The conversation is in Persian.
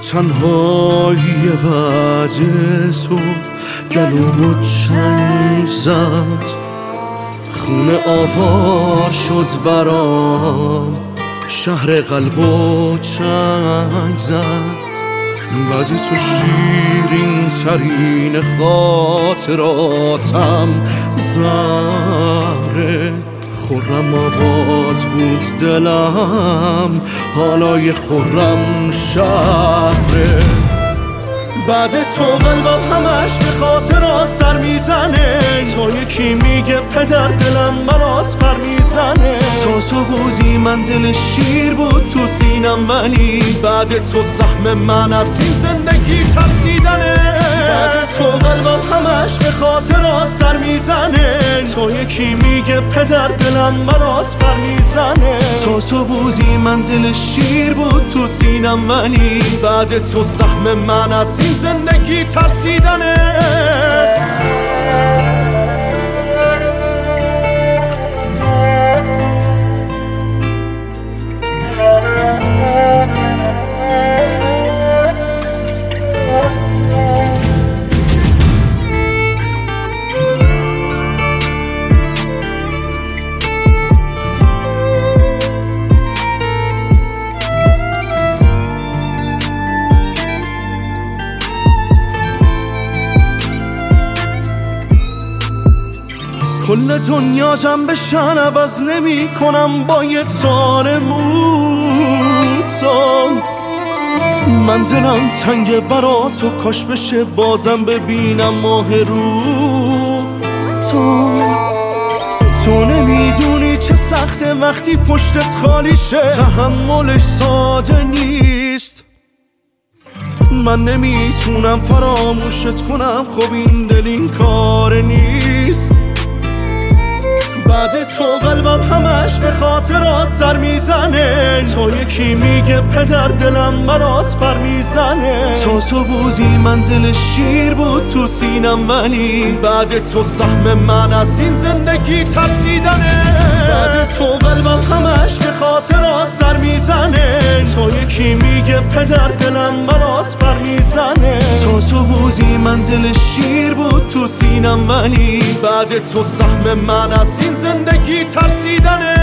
تنهایی بعد تو گلومو چنگ زد، خونه آوار شد برام، شهر قلبو چنگ زد. بعد تو شیرین ترین خاطراتم، زهره خورم آباد بود دلم، حالای خورم شهره. بعد تو قلبم همش به خاطرات سر میزنه، تا یکی میگه پدر دلم براس پر میزنه. تو بودی من دل شیر بود تو سینم، ولی بعد تو سهم من از این زندگی ترسیدنه. بعد تو قلبم همش به خاطرات سر میزنه، تا یکی میگه پدر دلم براس پر میزنه. تو بودی من دل شیر بود تو سینم، ولی بعد تو سهم من از این زندگی ترسیدنه. کل دنیا جنب شن عوض نمی کنم با یه تار موتام. من دلم تنگ برا تو، کاش بشه بازم ببینم ماه رو تو نمیدونی چه سخته وقتی پشتت خالی شه، تحملش ساده نیست. من نمیتونم فراموشت کنم، خب این دل این کار نیست. بعد تو قلبم همش به خاطرات سر میزنه، تا یکی میگه پدر دلم براس پر میزنه. تو بودی من دل شیر بود تو سینم، ولی بعد تو سهم من از این زندگی ترسیدنه. بعد تو قلبم همش به خاطرات سر میزنه، تا یکی میگه پدر دلم براس پر میزنه. تو بودی من دل شیر بود تو سینم، ولی بعد تو سهم من از این زندگی ترسیدنه.